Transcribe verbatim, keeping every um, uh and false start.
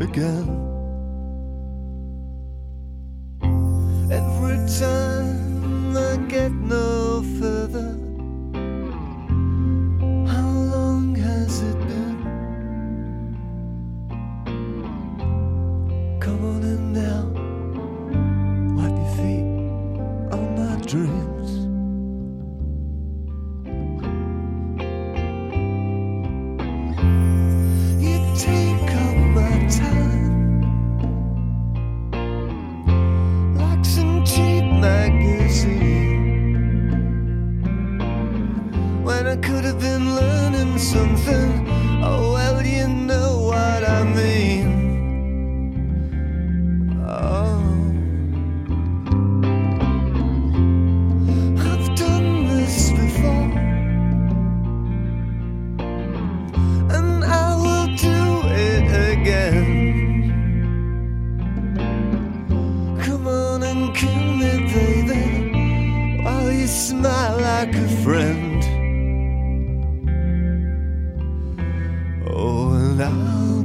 again. Every time I get no further, how long has it been? Come on in now, wipe your feet on my dreams. You take up my time like some cheap magazine, when I could have been learning something. Oh well, you know what I mean. Oh, I've done this before, and I will do it again. Come on and kill me, baby, while you smile like a friend. Oh, and I'll